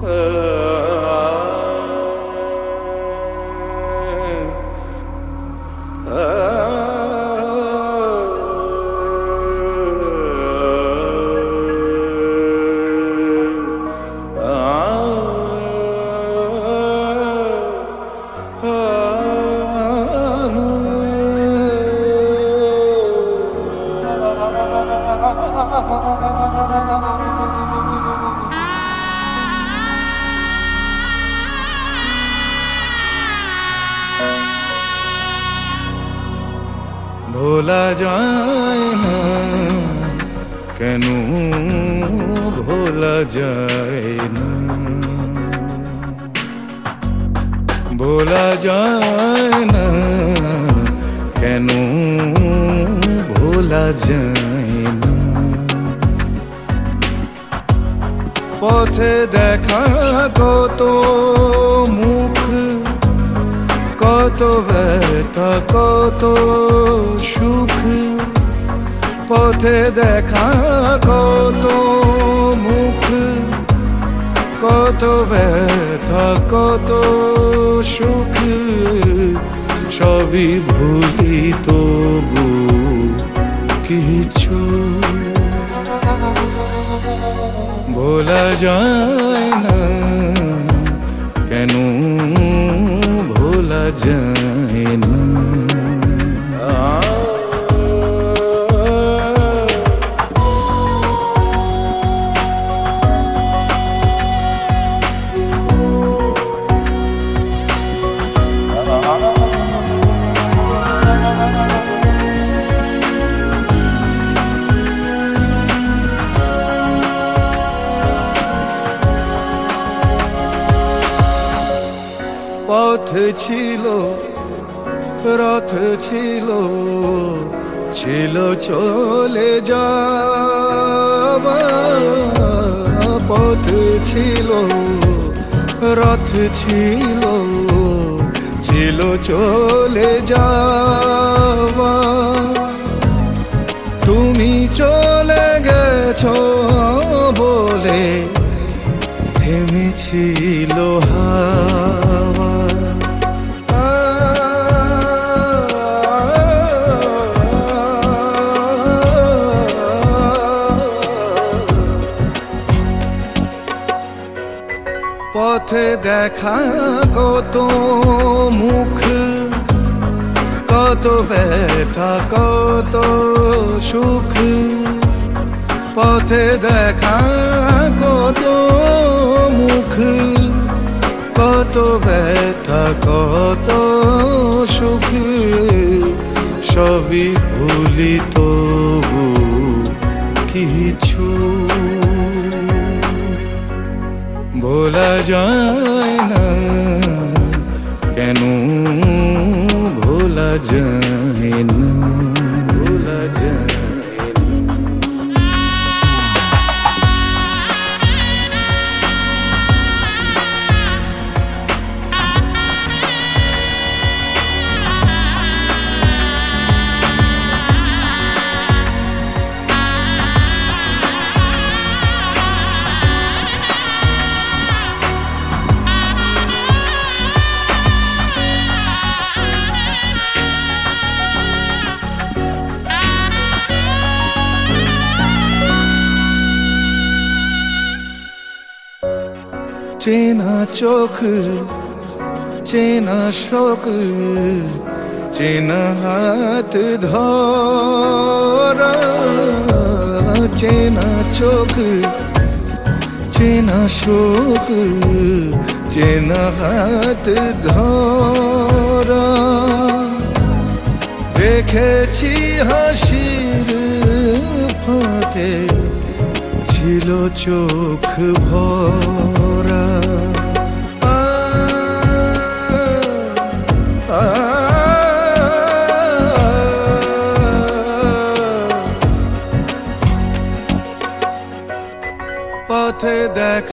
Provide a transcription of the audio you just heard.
ভোলা যায় না কেন, ভোলা যায় না, ভোলা যায় না কেন, ভোলা যায় না। পথে দেখা কত মুখ, কত ব্যথা কত সুখ, পথে দেখা কত মুখ, কত ব্যথা কত সুখ, সবই ভুলি তবু কিছু ভোলা যায় না কেন, ভোলা যায় না। পথ ছিল, রথ ছিল, ছিল চলে যাওয়া। পথ ছিল, রথ ছিল, ছিল চলে যাওয়া। তুমি চলে গেছো বলে থেমেছিল হাওয়া। পথে দেখা কত মুখ, কত ব্যথা কত সুখ, পথে দেখা কত মুখ, কত ব্যথা কত সুখ, সবই ভুলি তবু কিছু ভোলা যায় না কেন, ভোলা যায় না, ভোলা যায় না। চেনা চোখ, চেনা শোক, চেনা হাত ধরা। চেনা চোখ, চেনা শোক, চেনা হাত ধরা। দেখেছি হাসির ফাঁকে ছিল চোখ ভরা। পথে দেখা